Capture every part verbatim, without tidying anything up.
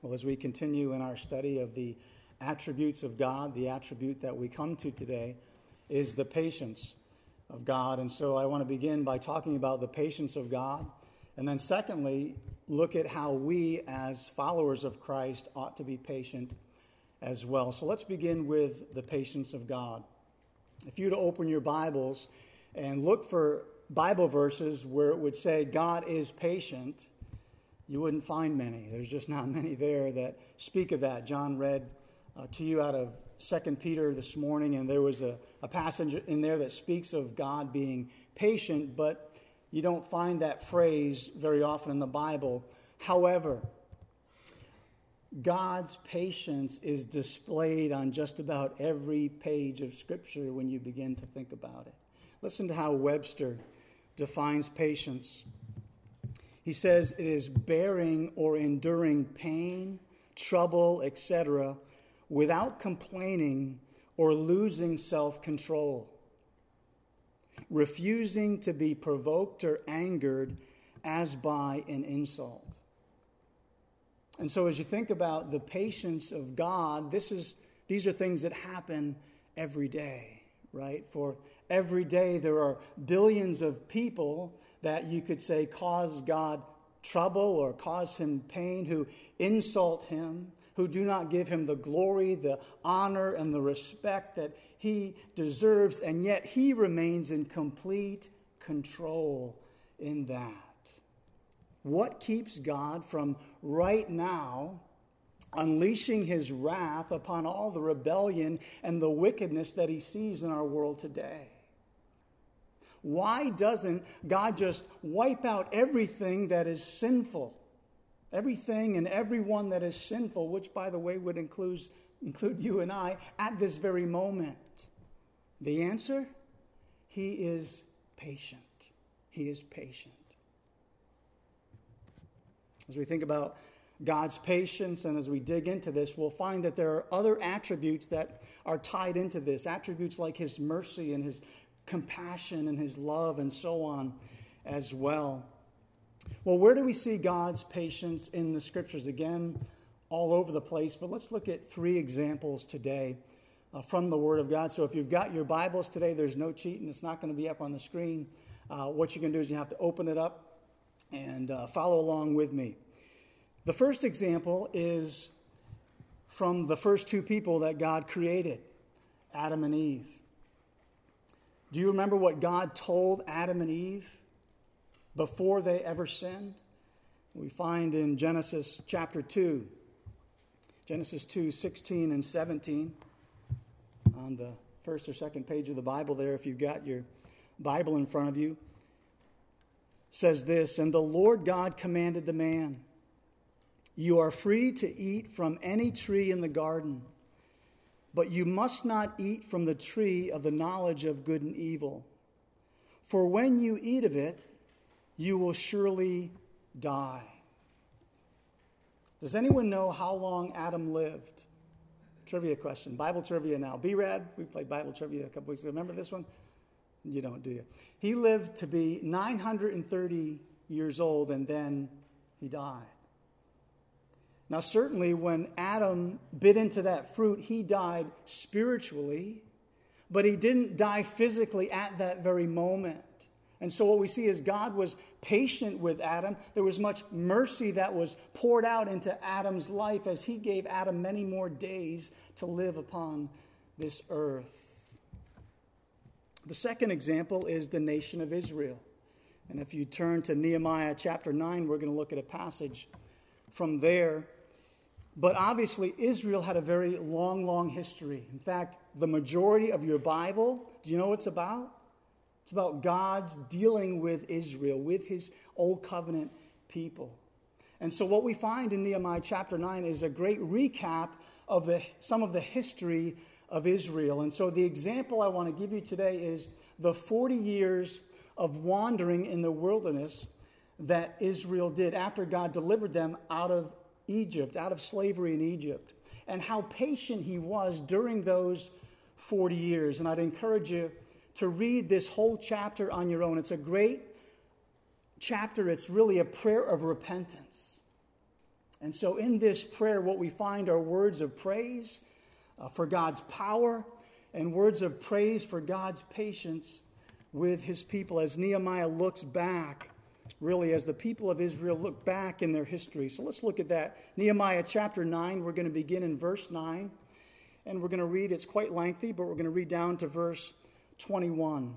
Well, as we continue in our study of the attributes of God, the attribute that we come to today is the patience of God. And so I want to begin by talking about the patience of God. And then secondly, look at how we as followers of Christ ought to be patient as well. So let's begin with the patience of God. If you were to open your Bibles and look for Bible verses where it would say God is patient, you wouldn't find many. There's just not many there that speak of that. John read uh, to you out of Second Peter this morning, and there was a, a passage in there that speaks of God being patient, but you don't find that phrase very often in the Bible. However, God's patience is displayed on just about every page of Scripture when you begin to think about it. Listen to how Webster defines patience. He says it is bearing or enduring pain, trouble, et cetera, without complaining or losing self-control, refusing to be provoked or angered as by an insult. And so as you think about the patience of God, this is these are things that happen every day, right? For every day there are billions of people that you could say cause God trouble or cause him pain, who insult him, who do not give him the glory, the honor, and the respect that he deserves, and yet he remains in complete control in that. What keeps God from right now unleashing his wrath upon all the rebellion and the wickedness that he sees in our world today? Why doesn't God just wipe out everything that is sinful? Everything and everyone that is sinful, which, by the way, would include, include you and I, at this very moment? The answer? He is patient. He is patient. As we think about God's patience and as we dig into this, we'll find that there are other attributes that are tied into this. Attributes like his mercy and his compassion and his love and so on as well. Well, where do we see God's patience in the Scriptures? Again, all over the place, but let's look at three examples today uh, from the Word of God. So if you've got your Bibles today, there's no cheating. It's not going to be up on the screen. Uh, what you can do is you have to open it up and uh, follow along with me. The first example is from the first two people that God created, Adam and Eve. Do you remember what God told Adam and Eve before they ever sinned? We find in Genesis chapter two, Genesis two, sixteen and seventeen, on the first or second page of the Bible there, if you've got your Bible in front of you, says this, "And the Lord God commanded the man, 'You are free to eat from any tree in the garden, but you must not eat from the tree of the knowledge of good and evil. For when you eat of it, you will surely die.'" Does anyone know how long Adam lived? Trivia question. Bible trivia now. B-Rad, we played Bible trivia a couple weeks ago. Remember this one? You don't, do you? He lived to be nine hundred thirty years old, and then he died. Now, certainly when Adam bit into that fruit, he died spiritually, but he didn't die physically at that very moment. And so what we see is God was patient with Adam. There was much mercy that was poured out into Adam's life as he gave Adam many more days to live upon this earth. The second example is the nation of Israel. And if you turn to Nehemiah chapter nine, we're going to look at a passage from there. But obviously, Israel had a very long, long history. In fact, the majority of your Bible, do you know what it's about? It's about God's dealing with Israel, with his old covenant people. And so what we find in Nehemiah chapter nine is a great recap of the, some of the history of Israel. And so the example I want to give you today is the forty years of wandering in the wilderness that Israel did after God delivered them out of Egypt, out of slavery in Egypt, and how patient he was during those forty years. And I'd encourage you to read this whole chapter on your own. It's a great chapter. It's really a prayer of repentance. And so in this prayer, what we find are words of praise uh, for God's power and words of praise for God's patience with his people as Nehemiah looks back, really as the people of Israel look back in their history. So let's look at that. Nehemiah chapter nine, we're going to begin in verse nine. And we're going to read, it's quite lengthy, but we're going to read down to verse twenty-one.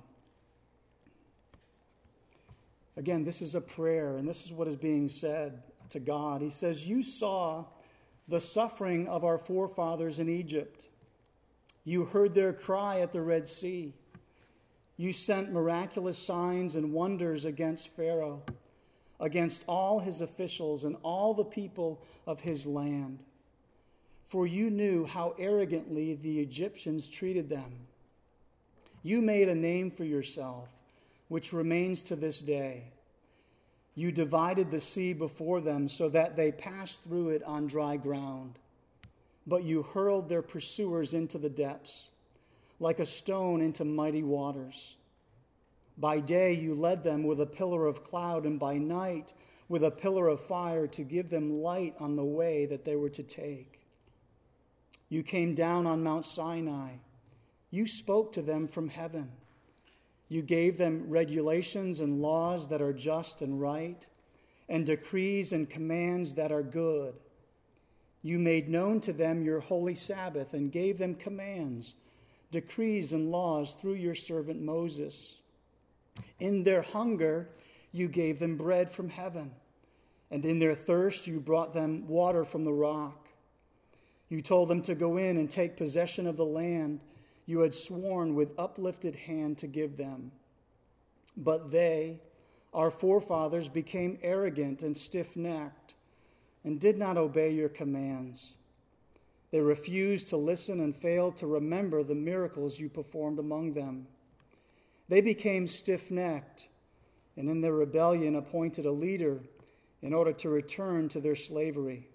Again, this is a prayer, and this is what is being said to God. He says, "You saw the suffering of our forefathers in Egypt. You heard their cry at the Red Sea. You sent miraculous signs and wonders against Pharaoh, against all his officials and all the people of his land. For you knew how arrogantly the Egyptians treated them. You made a name for yourself, which remains to this day. You divided the sea before them so that they passed through it on dry ground. But you hurled their pursuers into the depths, like a stone into mighty waters. By day you led them with a pillar of cloud, and by night with a pillar of fire to give them light on the way that they were to take. You came down on Mount Sinai. You spoke to them from heaven. You gave them regulations and laws that are just and right, and decrees and commands that are good. You made known to them your holy Sabbath and gave them commands, decrees and laws through your servant Moses. In their hunger you gave them bread from heaven, and in their thirst you brought them water from the rock. You told them to go in and take possession of the land you had sworn with uplifted hand to give them. But they, our forefathers, became arrogant and stiff-necked and did not obey your commands. They refused to listen and failed to remember the miracles you performed among them. They became stiff-necked and in their rebellion appointed a leader in order to return to their slavery.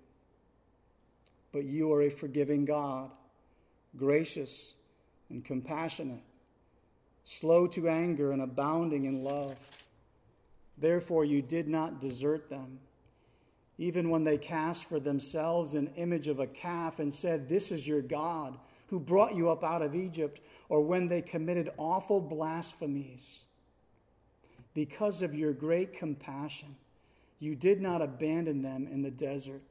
But you are a forgiving God, gracious and compassionate, slow to anger and abounding in love. Therefore you did not desert them, even when they cast for themselves an image of a calf and said, 'This is your God, who brought you up out of Egypt,' or when they committed awful blasphemies. Because of your great compassion, you did not abandon them in the desert.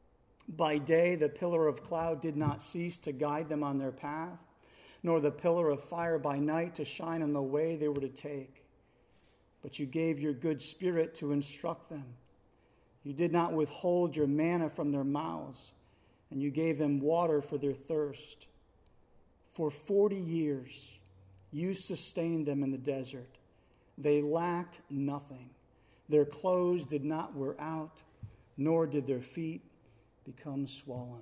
By day the pillar of cloud did not cease to guide them on their path, nor the pillar of fire by night to shine on the way they were to take. But you gave your good spirit to instruct them. You did not withhold your manna from their mouths, and you gave them water for their thirst. For forty years you sustained them in the desert. They lacked nothing. Their clothes did not wear out, nor did their feet become swollen."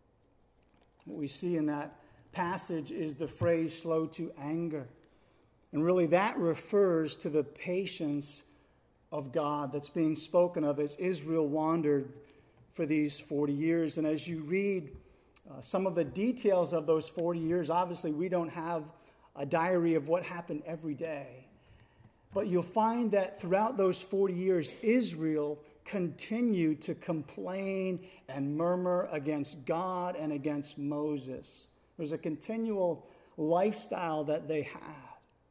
What we see in that passage is the phrase slow to anger. And really that refers to the patience of God that's being spoken of as Israel wandered for these forty years. And as you read uh, some of the details of those forty years, obviously we don't have a diary of what happened every day. But you'll find that throughout those forty years, Israel continued to complain and murmur against God and against Moses. There's a continual lifestyle that they had.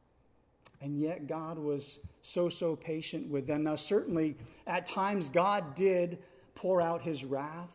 And yet God was so, so patient with them. Now, certainly, at times God did pour out his wrath.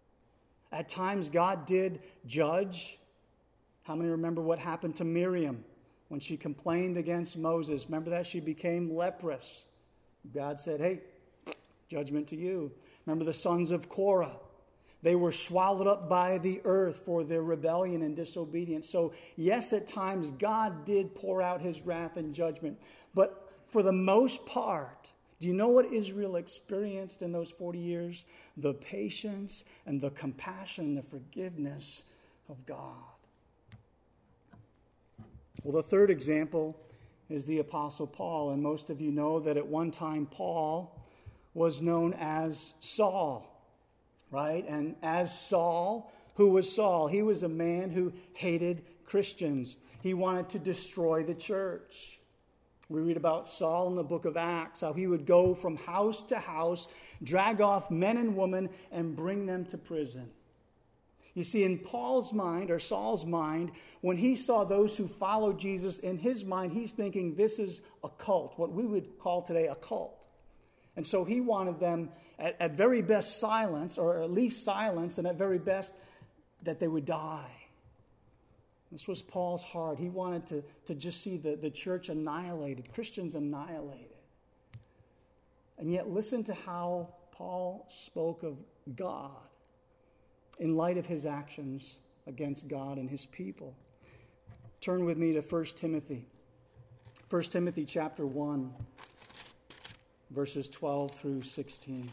At times God did judge. How many remember what happened to Miriam when she complained against Moses? Remember that? She became leprous. God said, hey, judgment to you. Remember the sons of Korah. They were swallowed up by the earth for their rebellion and disobedience. So, yes, at times God did pour out his wrath and judgment. But for the most part, do you know what Israel experienced in those forty years? The patience and the compassion and the forgiveness of God. Well, the third example is the Apostle Paul. And most of you know that at one time Paul was known as Saul, right? And as Saul, who was Saul? He was a man who hated Christians. He wanted to destroy the church. We read about Saul in the book of Acts, how he would go from house to house, drag off men and women, and bring them to prison. You see, in Paul's mind, or Saul's mind, when he saw those who followed Jesus, in his mind, he's thinking this is a cult, what we would call today a cult. And so he wanted them at, at very best silence, or at least silence, and at very best that they would die. This was Paul's heart. He wanted to, to just see the, the church annihilated, Christians annihilated. And yet listen to how Paul spoke of God in light of his actions against God and his people. Turn with me to First Timothy. First Timothy chapter one, verses twelve through sixteen.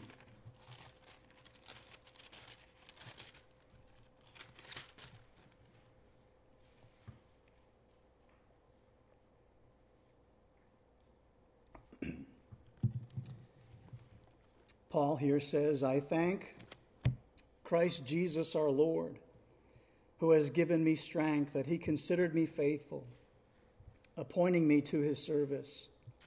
Paul here says, I thank Christ Jesus our Lord, who has given me strength, that he considered me faithful, appointing me to his service.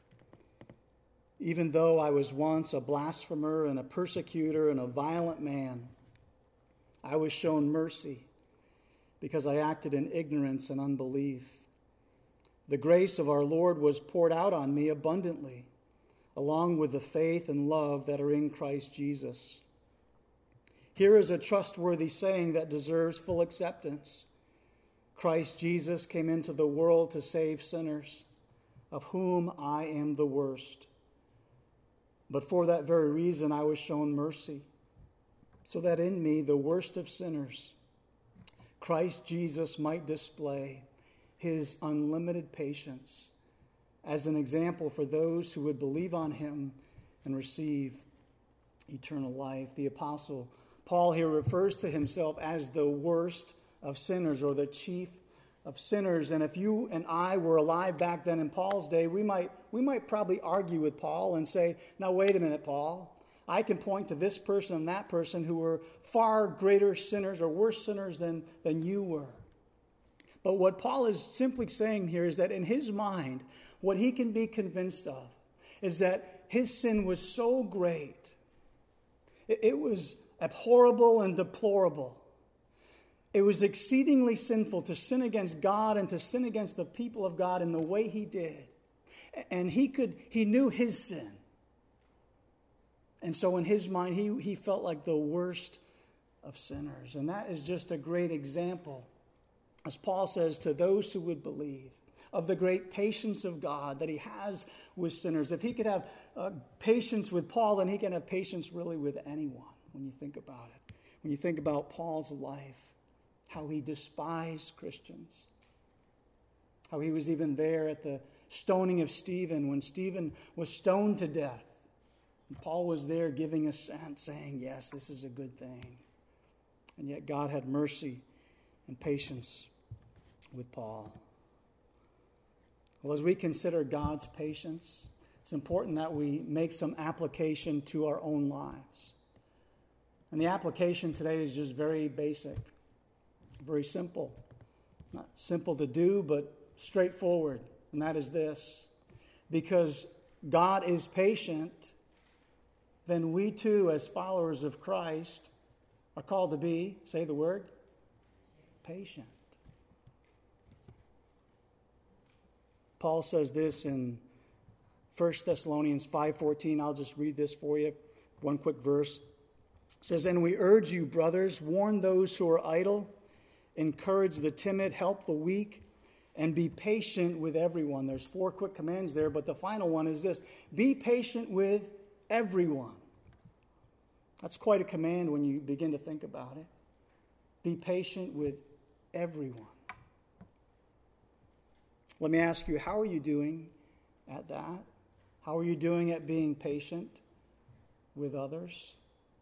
Even though I was once a blasphemer and a persecutor and a violent man, I was shown mercy because I acted in ignorance and unbelief. The grace of our Lord was poured out on me abundantly, along with the faith and love that are in Christ Jesus. Here is a trustworthy saying that deserves full acceptance. Christ Jesus came into the world to save sinners, of whom I am the worst. But for that very reason I was shown mercy, so that in me, the worst of sinners, Christ Jesus might display his unlimited patience as an example for those who would believe on him and receive eternal life. The apostle Paul here refers to himself as the worst of sinners, or the chief of sinners. And if you and I were alive back then in Paul's day, we might we might probably argue with Paul and say, now wait a minute, Paul. I can point to this person and that person who were far greater sinners or worse sinners than, than you were. But what Paul is simply saying here is that in his mind, what he can be convinced of is that his sin was so great, it, it was abhorrible and deplorable. It was exceedingly sinful to sin against God and to sin against the people of God in the way he did. And he could, he knew his sin. And so in his mind, he, he felt like the worst of sinners. And that is just a great example, as Paul says, to those who would believe, of the great patience of God that he has with sinners. If he could have uh, patience with Paul, then he can have patience really with anyone when you think about it. When you think about Paul's life, how he despised Christians, how he was even there at the stoning of Stephen when Stephen was stoned to death. And Paul was there giving assent, saying, yes, this is a good thing. And yet God had mercy and patience with Paul. Well, as we consider God's patience, it's important that we make some application to our own lives. And the application today is just very basic, very simple. Not simple to do, but straightforward. And that is this: because God is patient, then we too, as followers of Christ, are called to be, say the word, patient. Paul says this in First Thessalonians five fourteen. I'll just read this for you. One quick verse. It says, and we urge you, brothers, warn those who are idle, encourage the timid, help the weak, and be patient with everyone. There's four quick commands there, but the final one is this: be patient with everyone. That's quite a command when you begin to think about it. Be patient with everyone. Let me ask you, how are you doing at that? How are you doing at being patient with others?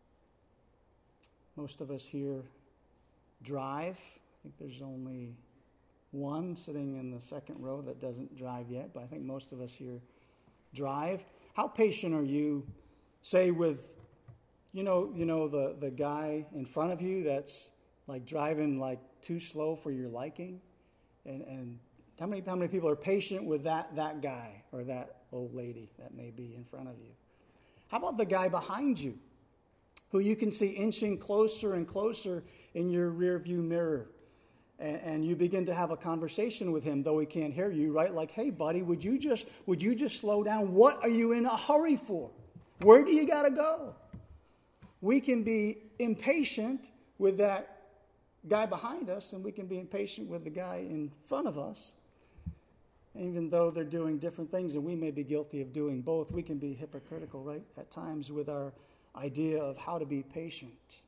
Most of us here drive. I think there's only one sitting in the second row that doesn't drive yet, but I think most of us here drive. How patient are you, say, with, you know, you know the, the guy in front of you that's like driving like too slow for your liking, and, and How many, how many people are patient with that, that guy or that old lady that may be in front of you? How about the guy behind you who you can see inching closer and closer in your rearview mirror? And, and you begin to have a conversation with him, though he can't hear you, right? Like, hey, buddy, would you just would you just slow down? What are you in a hurry for? Where do you got to go? We can be impatient with that guy behind us, and we can be impatient with the guy in front of us. Even though they're doing different things, and we may be guilty of doing both, we can be hypocritical, right, at times with our idea of how to be patient.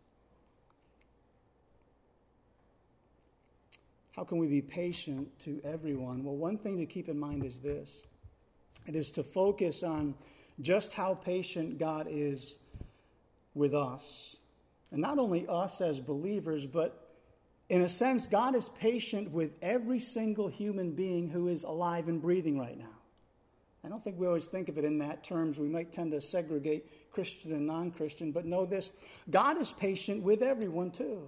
How can we be patient to everyone? Well, one thing to keep in mind is this. It is to focus on just how patient God is with us. And not only us as believers, but in a sense, God is patient with every single human being who is alive and breathing right now. I don't think we always think of it in that terms. We might tend to segregate Christian and non-Christian, but know this, God is patient with everyone too.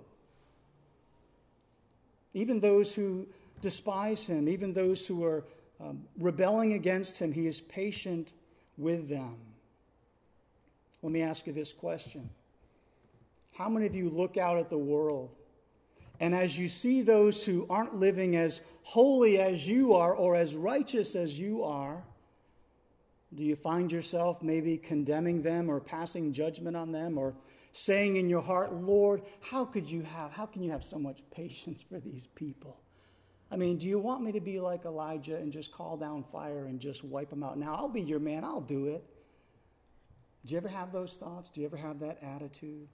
Even those who despise him, even those who are um, rebelling against him, he is patient with them. Let me ask you this question. How many of you look out at the world, and as you see those who aren't living as holy as you are or as righteous as you are, do you find yourself maybe condemning them or passing judgment on them or saying in your heart, Lord, how could you have, how can you have so much patience for these people? I mean, do you want me to be like Elijah and just call down fire and just wipe them out? Now, I'll be your man. I'll do it. Do you ever have those thoughts? Do you ever have that attitude?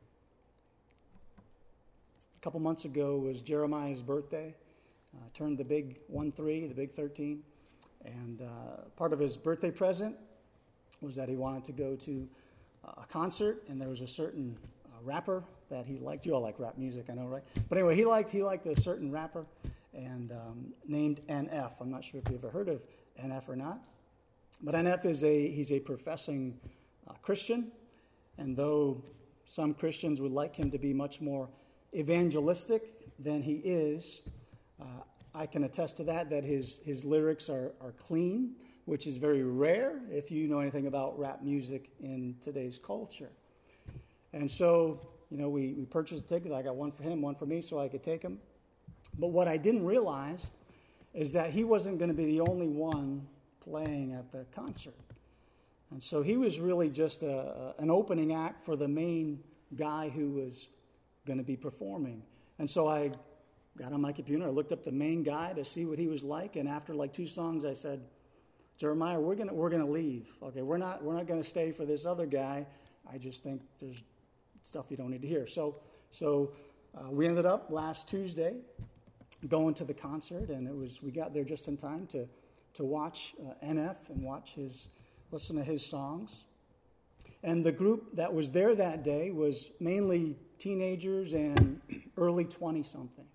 A couple months ago was Jeremiah's birthday. Uh, turned the big one three, the big thirteen. And uh, part of his birthday present was that he wanted to go to a concert, and there was a certain uh, rapper that he liked. You all like rap music, I know, right? But anyway, he liked he liked a certain rapper and um, named N F. I'm not sure if you ever heard of N F or not. But N F is a he's a professing uh, Christian, and though some Christians would like him to be much more evangelistic than he is, uh, I can attest to that, that his, his lyrics are, are clean, which is very rare if you know anything about rap music in today's culture. And so, you know, we, we purchased tickets. I got one for him, one for me, so I could take him. But what I didn't realize is that he wasn't going to be the only one playing at the concert. And so he was really just a, a, an opening act for the main guy who was going to be performing. And so I got on my computer, I looked up the main guy to see what he was like, and after like two songs, I said, Jeremiah, we're gonna we're gonna leave. Okay, we're not we're not gonna stay for this other guy. I just think there's stuff you don't need to hear. So so uh, we ended up last Tuesday going to the concert, and it was we got there just in time to to watch uh, N F and watch his listen to his songs. And the group that was there that day was mainly teenagers and early twenty-something.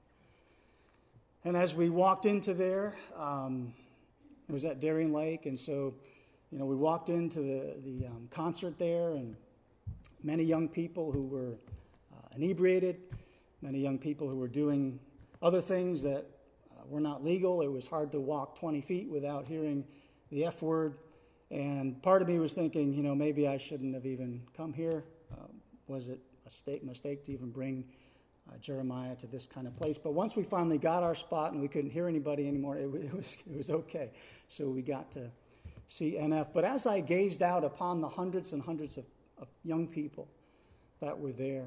And as we walked into there, um, it was at Darien Lake, and so, you know, we walked into the, the um, concert there, and many young people who were uh, inebriated, many young people who were doing other things that uh, were not legal. It was hard to walk twenty feet without hearing the F word, and part of me was thinking, you know, maybe I shouldn't have even come here. Uh, was it a mistake, mistake to even bring Uh, Jeremiah to this kind of place? But once we finally got our spot and we couldn't hear anybody anymore, it, it was it was okay. So we got to see N F. But as I gazed out upon the hundreds and hundreds of, of young people that were there,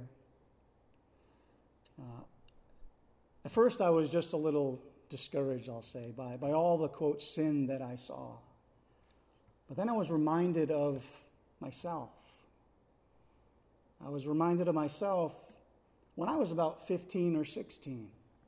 uh, at first I was just a little discouraged, I'll say, by, by all the, quote, sin that I saw. But then I was reminded of myself. I was reminded of myself when I was about fifteen or sixteen.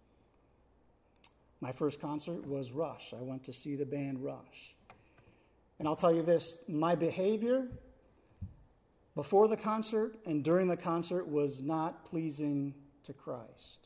My first concert was Rush. I went to see the band Rush. And I'll tell you this, my behavior before the concert and during the concert was not pleasing to Christ.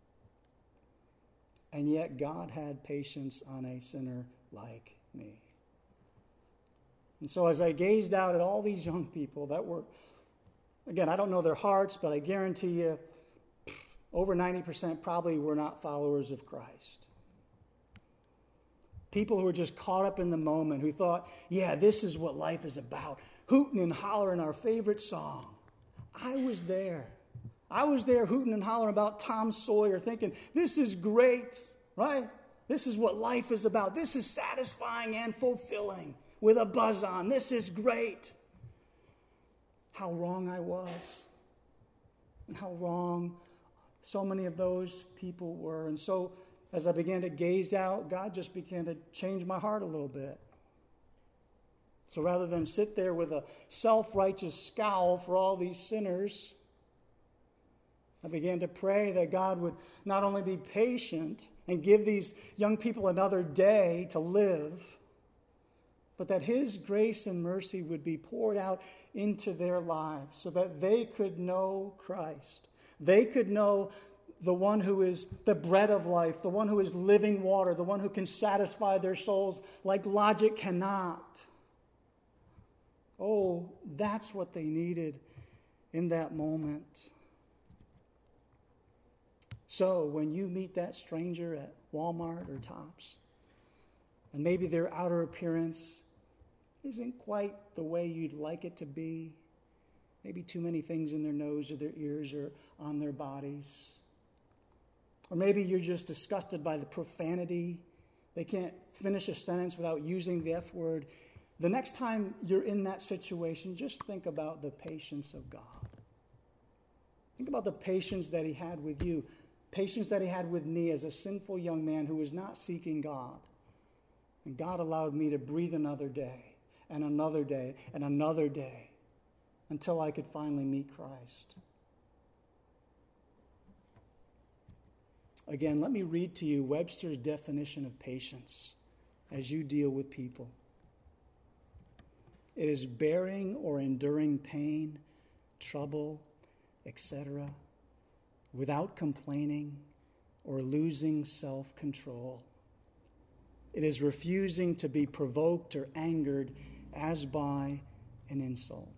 And yet God had patience on a sinner like me. And so as I gazed out at all these young people that were, again, I don't know their hearts, but I guarantee you, over ninety percent probably were not followers of Christ. People who were just caught up in the moment, who thought, yeah, this is what life is about. Hooting and hollering our favorite song. I was there. I was there hooting and hollering about Tom Sawyer, thinking, this is great, right? This is what life is about. This is satisfying and fulfilling with a buzz on. This is great. How wrong I was. And how wrong so many of those people were. And so as I began to gaze out, God just began to change my heart a little bit. So rather than sit there with a self-righteous scowl for all these sinners, I began to pray that God would not only be patient and give these young people another day to live, but that His grace and mercy would be poured out into their lives so that they could know Christ. They could know the one who is the bread of life, the one who is living water, the one who can satisfy their souls like logic cannot. Oh, that's what they needed in that moment. So when you meet that stranger at Walmart or Tops, and maybe their outer appearance isn't quite the way you'd like it to be, maybe too many things in their nose or their ears or on their bodies, or maybe you're just disgusted by the profanity. They can't finish a sentence without using the F word. The next time you're in that situation, just think about the patience of God. Think about the patience that He had with you, patience that He had with me as a sinful young man who was not seeking God. And God allowed me to breathe another day, and another day, and another day, until I could finally meet Christ. Again, let me read to you Webster's definition of patience as you deal with people. It is bearing or enduring pain, trouble, et cetera, without complaining or losing self-control. It is refusing to be provoked or angered as by an insult.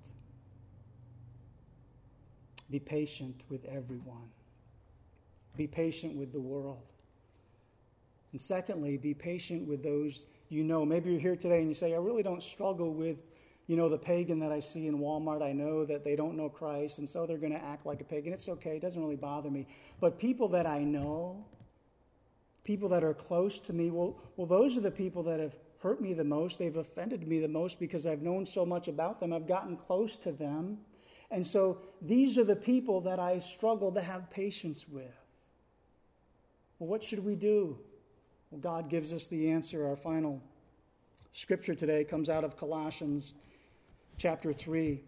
Be patient with everyone. Be patient with the world. And secondly, be patient with those you know. Maybe you're here today and you say, I really don't struggle with, you know, the pagan that I see in Walmart. I know that they don't know Christ, and so they're going to act like a pagan. It's okay. It doesn't really bother me. But people that I know, people that are close to me, well, well, those are the people that have hurt me the most. They've offended me the most because I've known so much about them. I've gotten close to them. And so these are the people that I struggle to have patience with. Well, what should we do? Well, God gives us the answer. Our final scripture today comes out of Colossians chapter three,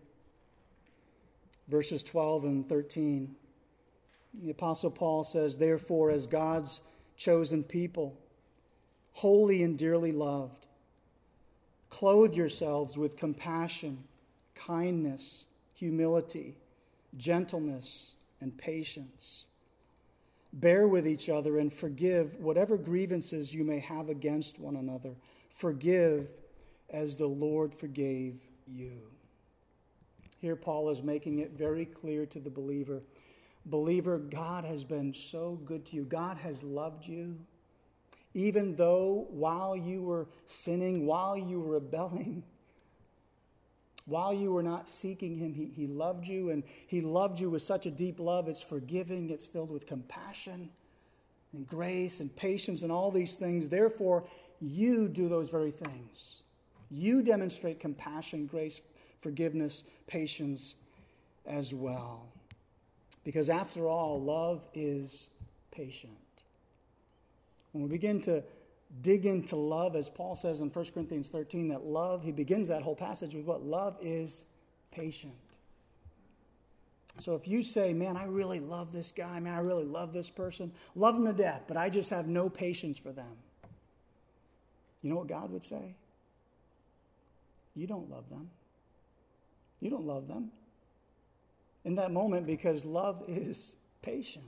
verses twelve and thirteen. The Apostle Paul says, therefore, as God's chosen people, holy and dearly loved, clothe yourselves with compassion, kindness, humility, gentleness, and patience. Bear with each other and forgive whatever grievances you may have against one another. Forgive as the Lord forgave you. Here Paul is making it very clear to the believer. Believer, God has been so good to you. God has loved you. Even though while you were sinning, while you were rebelling, while you were not seeking Him, he, he loved you, and He loved you with such a deep love. It's forgiving, it's filled with compassion and grace and patience and all these things. Therefore, you do those very things. You demonstrate compassion, grace, forgiveness, patience as well. Because after all, love is patient. When we begin to dig into love, as Paul says in First Corinthians thirteen, that love, he begins that whole passage with what? Love is patient. So if you say, man, I really love this guy, man, I really love this person, love them to death, but I just have no patience for them. You know what God would say? You don't love them. You don't love them in that moment, because love is patient.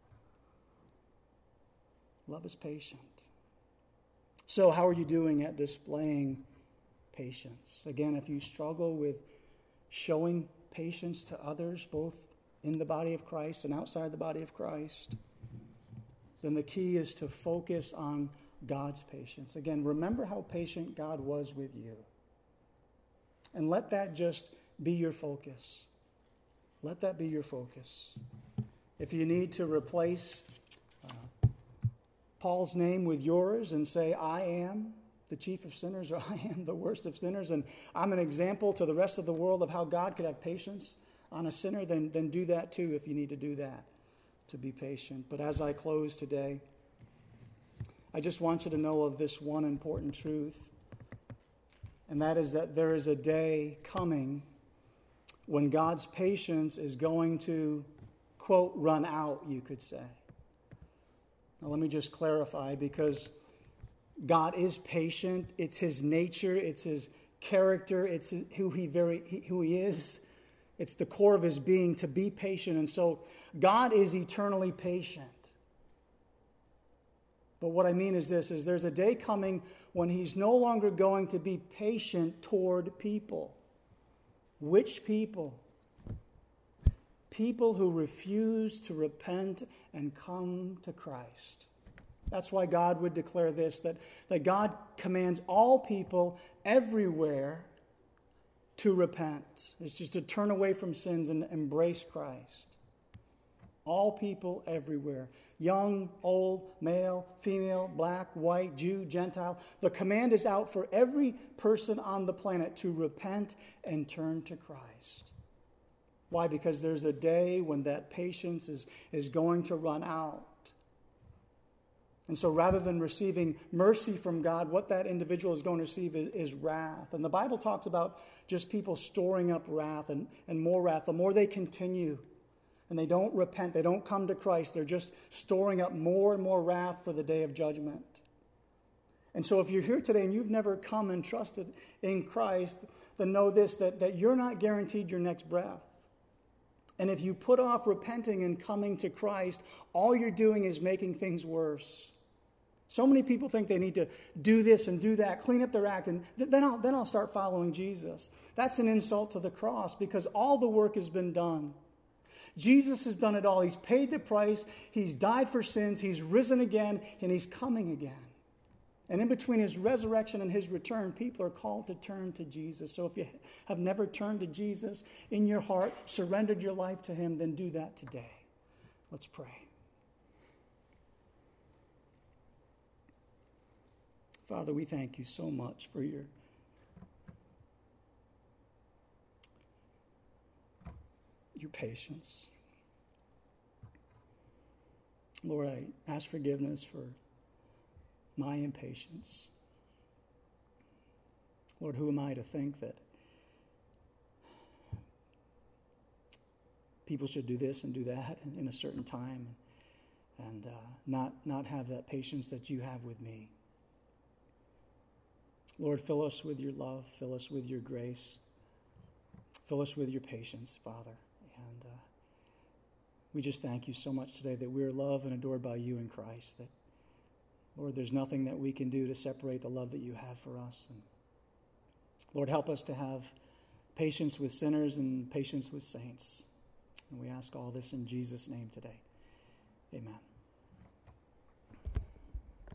Love is patient. So how are you doing at displaying patience? Again, if you struggle with showing patience to others, both in the body of Christ and outside the body of Christ, then the key is to focus on God's patience. Again, remember how patient God was with you. And let that just be your focus. Let that be your focus. If you need to replace uh, Paul's name with yours and say, I am the chief of sinners, or I am the worst of sinners, and I'm an example to the rest of the world of how God could have patience on a sinner, then, then do that too if you need to do that, to be patient. But as I close today, I just want you to know of this one important truth, and that is that there is a day coming when God's patience is going to, quote, run out, you could say. Now let me just clarify, because God is patient. It's his nature. It's his character. It's who he very who he is. It's the core of his being to be patient. And so God is eternally patient. But what I mean is this, is there's a day coming when he's no longer going to be patient toward people. Which people? People who refuse to repent and come to Christ. That's why God would declare this, that, that God commands all people everywhere to repent. It's just to turn away from sins and embrace Christ. All people everywhere. Young, old, male, female, black, white, Jew, Gentile. The command is out for every person on the planet to repent and turn to Christ. Why? Because there's a day when that patience is, is going to run out. And so rather than receiving mercy from God, what that individual is going to receive is, is wrath. And the Bible talks about just people storing up wrath and, and more wrath. The more they continue and they don't repent, they don't come to Christ, they're just storing up more and more wrath for the day of judgment. And so if you're here today and you've never come and trusted in Christ, then know this, that, that you're not guaranteed your next breath. And if you put off repenting and coming to Christ, all you're doing is making things worse. So many people think they need to do this and do that, clean up their act, and then I'll, then I'll start following Jesus. That's an insult to the cross, because all the work has been done. Jesus has done it all. He's paid the price. He's died for sins. He's risen again, and he's coming again. And in between his resurrection and his return, people are called to turn to Jesus. So if you have never turned to Jesus in your heart, surrendered your life to him, then do that today. Let's pray. Father, we thank you so much for your your patience. Lord, I ask forgiveness for my impatience. Lord, who am I to think that people should do this and do that in a certain time and uh, not, not have that patience that you have with me? Lord, fill us with your love. Fill us with your grace. Fill us with your patience, Father. And uh, we just thank you so much today that we are loved and adored by you in Christ. That, Lord, there's nothing that we can do to separate the love that you have for us. And Lord, help us to have patience with sinners and patience with saints. And we ask all this in Jesus' name today. Amen.